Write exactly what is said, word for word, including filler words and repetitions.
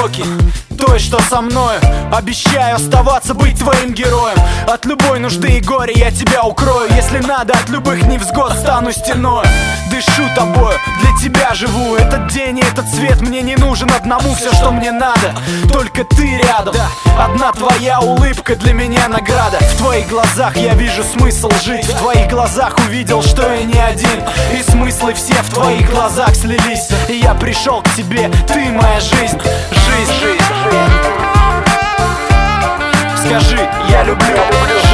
потоки той, что со мною. Обещаю оставаться, быть твоим героем. От любой нужды и горя я тебя укрою. Если надо, от любых невзгод стану стеной. Дышу тобою, для тебя живу. Этот день и этот свет мне не нужен одному. Все, что мне надо, только ты рядом. Одна твоя улыбка для меня награда. В твоих глазах я вижу смысл жить. В твоих глазах увидел, что я не один. И смыслы все в твоих глазах слились. И я пришел к тебе, ты моя жизнь. Жизнь, жизнь. Скажи, я люблю, люблю.